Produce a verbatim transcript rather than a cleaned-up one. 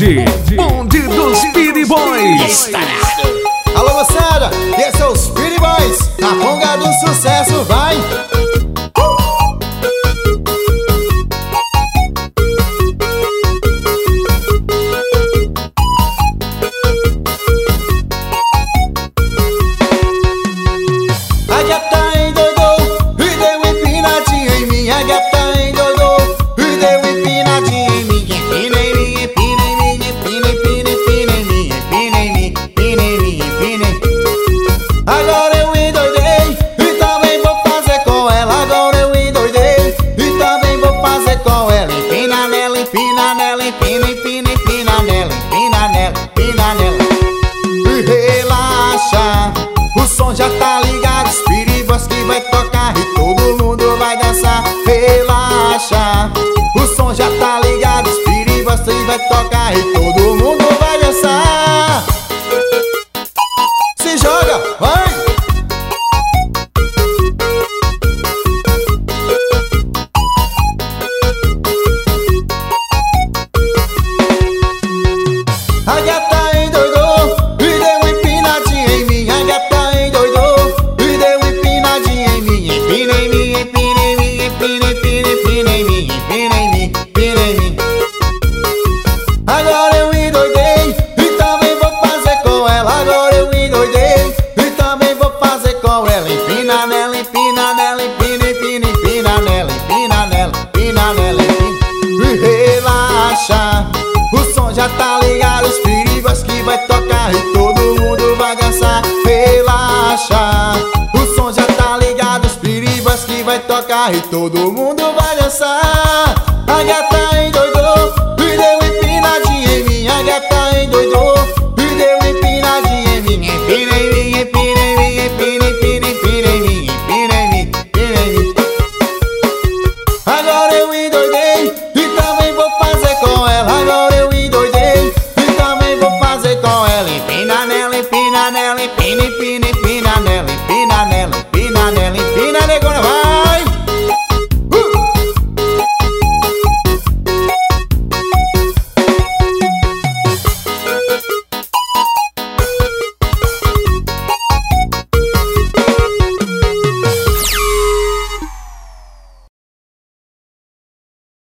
bonde, bonde dos Speedy Boys. Alô moçada, esses são os Speedy Boys. Na conga do sucesso vai. A gata endoidou e deu empinadinha em mim. A gata endoidou e deu empinadinha em mim. Empina em mim, empina em mim, empina, empina, empina em mim. Empina em mim, empina em mim, empina em mim. Agora eu endoidei e também vou fazer com ela. Agora eu endoidei e também vou fazer com ela. Empina nela, empina nela, empina, empina, empina nela. Empina nela, empina nela. E relaxa, o som já tá ligado. Speedy Boys que vai tocar e todo mundo vai dançar. Relaxa, o som já tá ligado. Speedy Boys que vai tocar e todo mundo vai dançar. Se joga, vai! A gata endoidou e deu empinadinha em mim. A gata endoidou e deu empinadinha em mim. Empina em mim, empina em mim, empina, empina, empina em mim. Empina em mim, empina em mim. Agora eu endoidei e também vou fazer com ela. Agora eu endoidei e também vou fazer com ela. Empina nela, empina nela, empina, empina, empina nela. Empina nela, empina nela, empina. E relaxa, o som já tá ligado. Os Speedy Boys que vai tocar e todo mundo vai dançar. Relaxa, o som já tá ligado. Os Speedy Boys que vai tocar e todo mundo vai dançar. A gata